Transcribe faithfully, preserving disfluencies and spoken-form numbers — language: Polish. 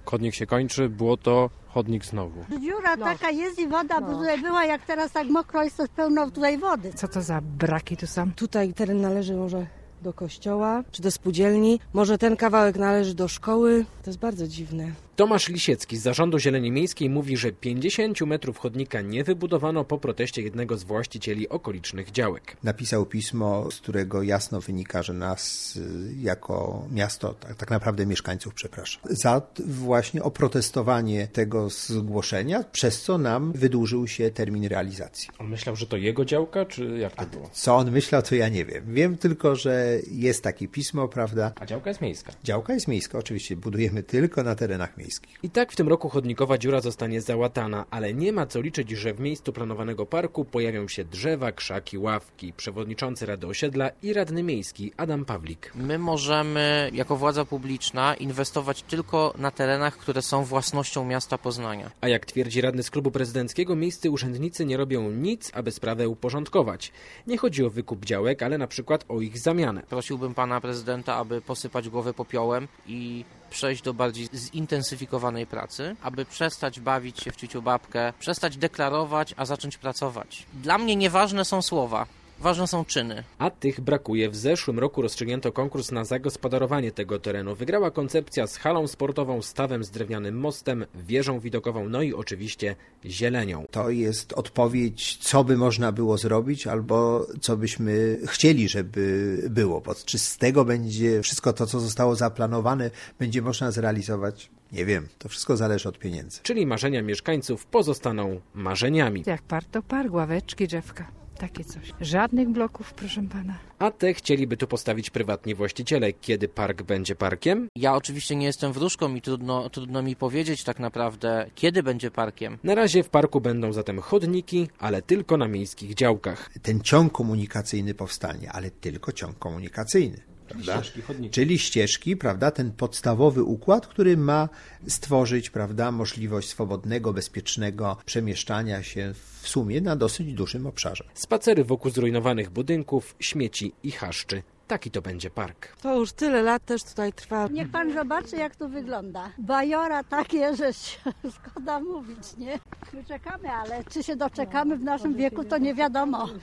Chodnik się kończy, błoto, chodnik znowu. Dziura no. taka jest i woda no. tutaj była, jak teraz tak mokro jest, to pełno tutaj wody. Co to za braki tu są? Tutaj teren należy może do kościoła, czy do spółdzielni. Może ten kawałek należy do szkoły. To jest bardzo dziwne. Tomasz Lisiecki z Zarządu Zieleni Miejskiej mówi, że pięćdziesiąt metrów chodnika nie wybudowano po proteście jednego z właścicieli okolicznych działek. Napisał pismo, z którego jasno wynika, że nas jako miasto, tak, tak naprawdę mieszkańców przepraszam, za właśnie oprotestowanie tego zgłoszenia, przez co nam wydłużył się termin realizacji. On myślał, że to jego działka, czy jak to A było? Co on myślał, to ja nie wiem. Wiem tylko, że jest takie pismo, prawda? A działka jest miejska? Działka jest miejska, oczywiście. Budujemy tylko na terenach miejskich. I tak w tym roku chodnikowa dziura zostanie załatana, ale nie ma co liczyć, że w miejscu planowanego parku pojawią się drzewa, krzaki, ławki. Przewodniczący Rady Osiedla i radny miejski Adam Pawlik. My możemy jako władza publiczna inwestować tylko na terenach, które są własnością miasta Poznania. A jak twierdzi radny z klubu prezydenckiego, miejscy urzędnicy nie robią nic, aby sprawę uporządkować. Nie chodzi o wykup działek, ale na przykład o ich zamianę. Prosiłbym pana prezydenta, aby posypać głowę popiołem i przejść do bardziej zintensyfikowanej pracy, aby przestać bawić się w ciuciu babkę, przestać deklarować, a zacząć pracować. Dla mnie nieważne są słowa. Ważne są czyny. A tych brakuje. W zeszłym roku rozstrzygnięto konkurs na zagospodarowanie tego terenu. Wygrała koncepcja z halą sportową, stawem z drewnianym mostem, wieżą widokową, no i oczywiście zielenią. To jest odpowiedź, co by można było zrobić, albo co byśmy chcieli, żeby było. Bo czy z tego będzie wszystko to, co zostało zaplanowane, będzie można zrealizować? Nie wiem, to wszystko zależy od pieniędzy. Czyli marzenia mieszkańców pozostaną marzeniami. Jak park to park, ławeczki, drzewka. Takie coś. Żadnych bloków, proszę pana. A te chcieliby tu postawić prywatni właściciele. Kiedy park będzie parkiem? Ja oczywiście nie jestem wróżką i trudno, trudno mi powiedzieć tak naprawdę, kiedy będzie parkiem. Na razie w parku będą zatem chodniki, ale tylko na miejskich działkach. Ten ciąg komunikacyjny powstanie, ale tylko ciąg komunikacyjny. Prawda? Ścieżki, chodniki. Czyli ścieżki, prawda, ten podstawowy układ, który ma stworzyć, prawda, możliwość swobodnego, bezpiecznego przemieszczania się w sumie na dosyć dużym obszarze. Spacery wokół zrujnowanych budynków, śmieci i chaszczy. Taki to będzie park. To już tyle lat też tutaj trwa. Niech pan zobaczy, jak to wygląda. Bajora takie, że szkoda mówić, nie? My czekamy, ale czy się doczekamy w naszym wieku, to nie wiadomo.